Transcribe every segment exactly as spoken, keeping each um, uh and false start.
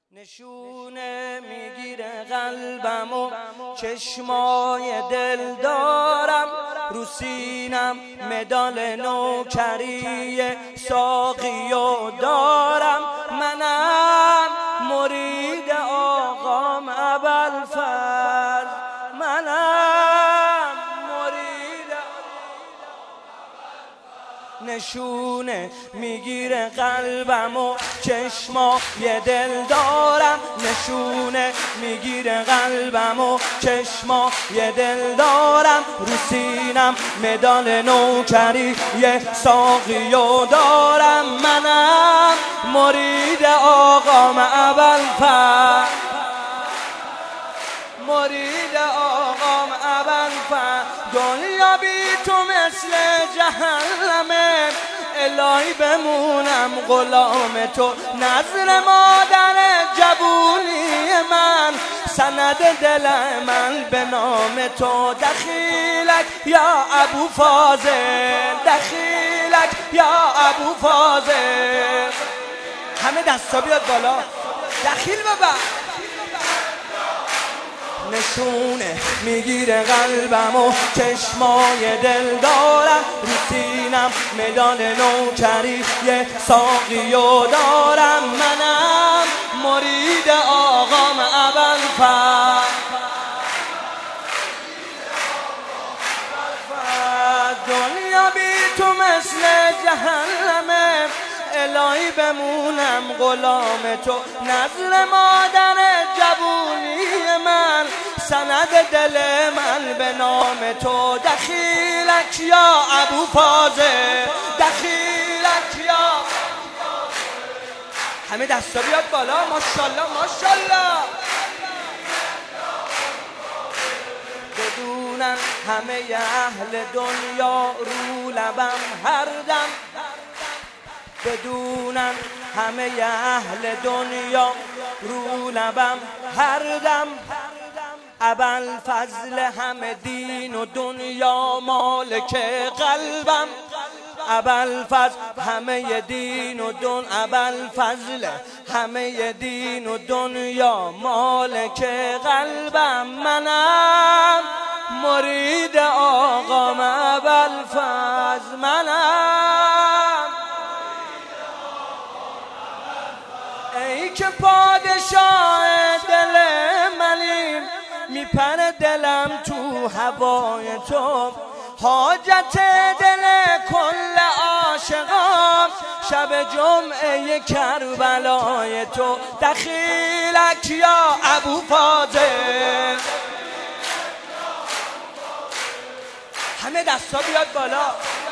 نشونه میگیره قلبم و چشمای دل دارم، رو سینم مدال نوکری ساقی و دارم. منم مرید آقام ابوالفضل، منم مرید نشونه میگیره قلبم و چشمای دل دارم، نشونه میگیره قلبم و چشمای دل دارم، رو سینم مدال نوکری یه ساقی و دارم. منم مرید آقام ابوالفضل، مرید آقام ابوالفضل. دنیا بی تو مثل جهنمه، الهی بمونم غلام تو، نظر مادر جوونی من، سند دل من به نام تو. دخیلک یا ابوفاضل، دخیلک یا ابوفاضل. همه دستا بیاد بالا، دخیل ببر. نشونه میگیره قلبم و چشمای دل دارم، رو سینم مدال نوکری یه ساقی و دارم. منم مرید آقام ابوالفضل، دنیا بی تو مثل جهنمه، الهی بمونم غلام تو، نظر مادر جوونی من، سند دل من به نام تو. دخیلک یا ابوفاضل، دخیلک یا همه دستا بیاد بالا. ماشاءالله ماشاءالله. بدونن همه اهل دنیا رو لبم هر دم، بدونن همه اهل دنیا رو لبم هر دم. ابوالفضل همه دین و دنیا مالک قلبم، ابوالفضل همه دین و دن ابوالفضل همه دین و دنیا مالک قلبم. منم مرید آقام ابوالفضل، منم ای که پادشاه دل منی، میپره دلم تو هوای تو، حاجت دل کل عاشقام، شب جمعه کربلای تو. دخیلک یا ابوفاضل، همه دستا بیاد بالا.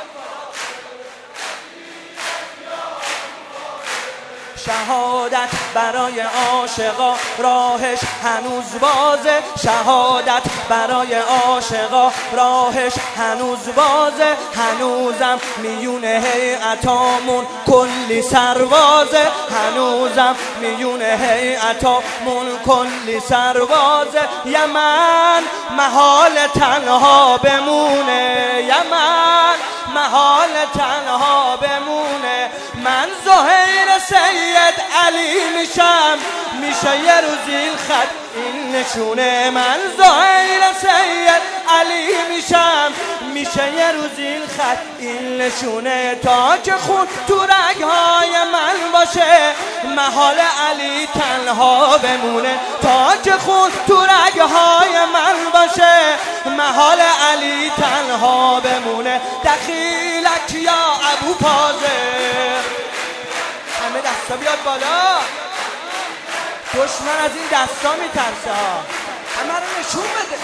شهادت برای عاشقا راهش هنوز بازه، شهادت برای عاشقا راهش هنوز بازه، هنوزم میون هیئتامون کلی سربازه، هنوزم میون هیئتامون کلی سربازه. یمن محال تنها بمونه، یمن محال تنها بمونه. من زهیر سید علی میشم، میشه یه روزی خط این نشونه. من زهیر سید علی میشم، میشه یه روزی خط این نشونه. تا که خون تو رگهای من باشه، محال علی تنها بمونه. تا که خون تو رگهای من باشه، محال علی تنها بمونه. دخیلک یا ابوفاضل، همه دستا بیاد بالا. دشمن از این دستا میترسه ها، همه رو نشون بده.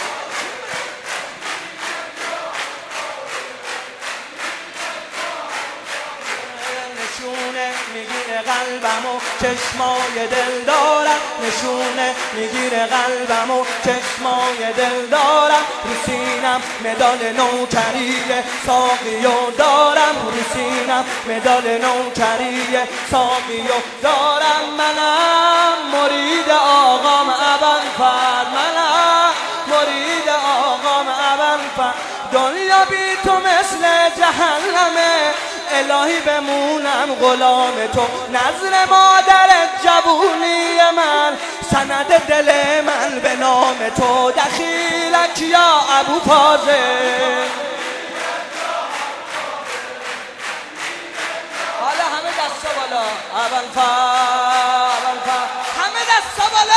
نشونه میگیره قلبم و چشمای دل دارم، نشونه میگیره قلبم و چشمای دل دارم، رو سینم مدال نوکری ساقی و دارم، رو سینم مدال نوکری ساقی و دارم. منم مرید آقام ابوالفضل، منم مرید آقام ابوالفضل. دنیا بی تو مثل جهنمه، الهی بمونم غلام تو، نظر مادر جوونی من، تو دخیلک یا ابو فاضل. حالا همه دستا بالا. اول فا اول فا همه دستا بالا.